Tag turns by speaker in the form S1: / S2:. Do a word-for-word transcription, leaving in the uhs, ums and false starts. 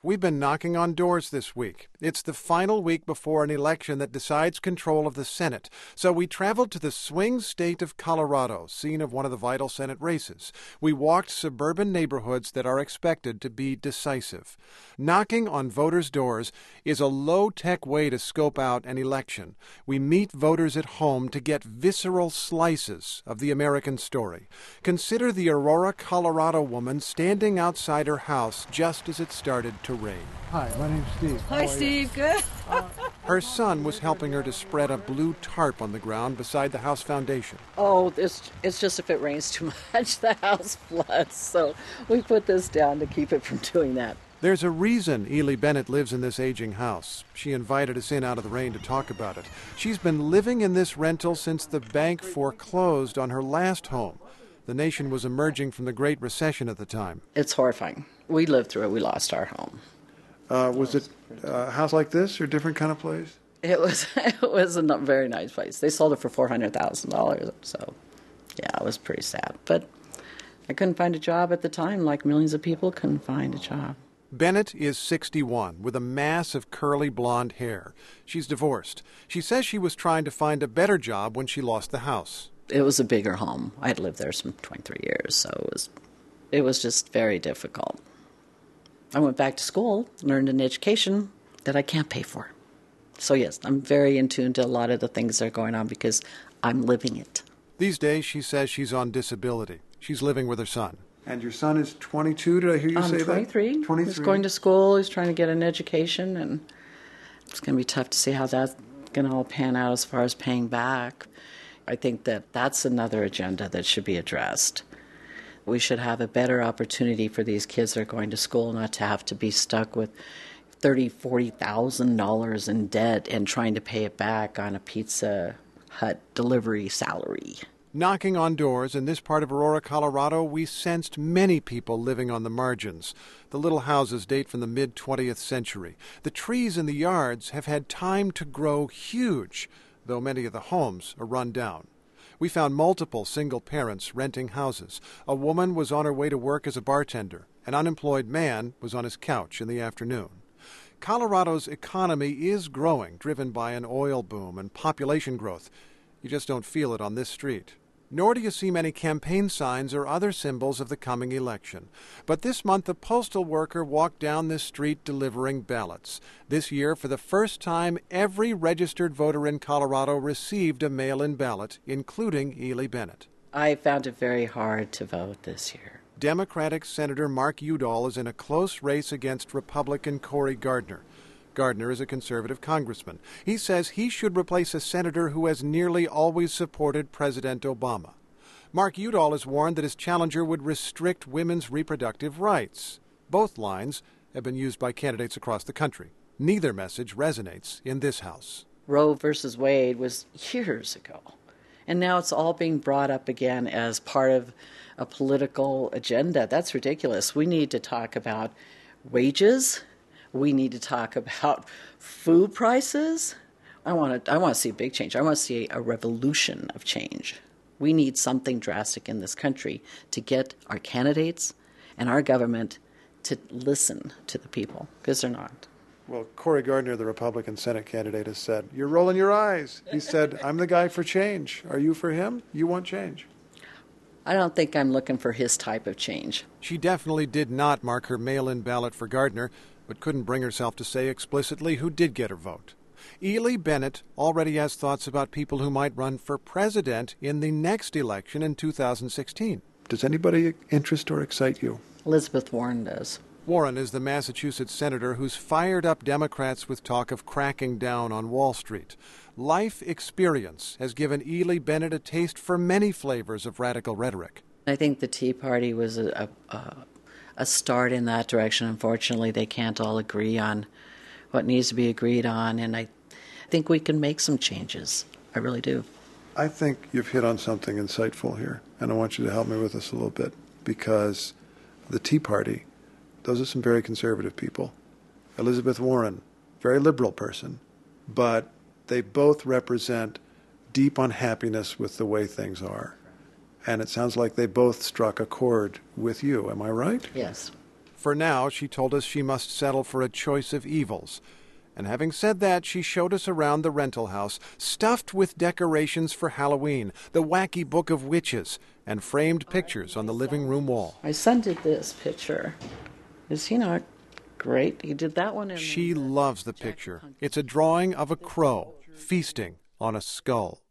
S1: We've been knocking on doors this week. It's the final week before an election that decides control of the Senate. So we traveled to the swing state of Colorado, scene of one of the vital Senate races. We walked suburban neighborhoods that are expected to be decisive. Knocking on voters' doors is a low-tech way to scope out an election. We meet voters at home to get visceral slices of the American story. Consider the Aurora, Colorado woman standing outside her house just as it started to rain.
S2: Hi, my name's Steve.
S3: Hi, Steve. Good.
S1: Her son was helping her to spread a blue tarp on the ground beside the house foundation.
S3: Oh, it's, it's just if it rains too much, the house floods. So we put this down to keep it from doing that.
S1: There's a reason Ely Bennett lives in this aging house. She invited us in out of the rain to talk about it. She's been living in this rental since the bank foreclosed on her last home. The nation was emerging from the Great Recession at the time.
S3: It's horrifying. We lived through it. We lost our home.
S2: Uh, was it a house like this or a different kind of place?
S3: It was it was a not very nice place. They sold it for four hundred thousand dollars. So, yeah, it was pretty sad. But I couldn't find a job at the time, like millions of people couldn't find a job.
S1: Bennett is sixty-one, with a mass of curly blonde hair. She's divorced. She says she was trying to find a better job when she lost the house.
S3: It was a bigger home. I had lived there some twenty-three years, so it was it was just very difficult. I went back to school, learned an education that I can't pay for. So yes, I'm very in tune to a lot of the things that are going on because I'm living it.
S1: These days, she says she's on disability. She's living with her son.
S2: And your son is twenty-two, did I hear you
S3: I'm
S2: say
S3: twenty-three.
S2: that? twenty-three.
S3: He's going to school, he's trying to get an education, and it's going to be tough to see how that's going to all pan out as far as paying back. I think that that's another agenda that should be addressed. We should have a better opportunity for these kids that are going to school not to have to be stuck with thirty thousand dollars, forty thousand dollars in debt and trying to pay it back on a Pizza Hut delivery salary.
S1: Knocking on doors in this part of Aurora, Colorado, we sensed many people living on the margins. The little houses date from the mid-twentieth century. The trees in the yards have had time to grow huge, though many of the homes are run down. We found multiple single parents renting houses. A woman was on her way to work as a bartender. An unemployed man was on his couch in the afternoon. Colorado's economy is growing, driven by an oil boom and population growth. You just don't feel it on this street. Nor do you see many campaign signs or other symbols of the coming election. But this month, a postal worker walked down this street delivering ballots. This year, for the first time, every registered voter in Colorado received a mail-in ballot, including Ely Bennett.
S3: I found it very hard to vote this year.
S1: Democratic Senator Mark Udall is in a close race against Republican Cory Gardner. Gardner is a conservative congressman. He says he should replace a senator who has nearly always supported President Obama. Mark Udall has warned that his challenger would restrict women's reproductive rights. Both lines have been used by candidates across the country. Neither message resonates in this House.
S3: Roe versus Wade was years ago, and now it's all being brought up again as part of a political agenda. That's ridiculous. We need to talk about wages. We need to talk about food prices. I want to I want to see a big change. I want to see a revolution of change. We need something drastic in this country to get our candidates and our government to listen to the people, because they're not.
S2: Well, Cory Gardner, the Republican Senate candidate, has said, "You're rolling your eyes." He said, "I'm the guy for change. Are you for him? You want change."
S3: I don't think I'm looking for his type of change.
S1: She definitely did not mark her mail-in ballot for Gardner, but couldn't bring herself to say explicitly who did get her vote. Ely Bennett already has thoughts about people who might run for president in the next election in two thousand sixteen.
S2: Does anybody interest or excite you?
S3: Elizabeth Warren does.
S1: Warren is the Massachusetts senator who's fired up Democrats with talk of cracking down on Wall Street. Life experience has given Ely Bennett a taste for many flavors of radical rhetoric.
S3: I think the Tea Party was a, a, a start in that direction. Unfortunately, they can't all agree on what needs to be agreed on, and I think we can make some changes. I really do.
S2: I think you've hit on something insightful here, and I want you to help me with this a little bit, because the Tea Party, those are some very conservative people. Elizabeth Warren, very liberal person, but they both represent deep unhappiness with the way things are. And it sounds like they both struck a chord with you. Am I right?
S3: Yes.
S1: For now, she told us she must settle for a choice of evils. And having said that, she showed us around the rental house, stuffed with decorations for Halloween, the wacky book of witches, and framed pictures on the living room wall.
S3: My son did this picture. Is he not great? He did that one. In
S1: She loves the picture. It's a drawing of a crow feasting on a skull.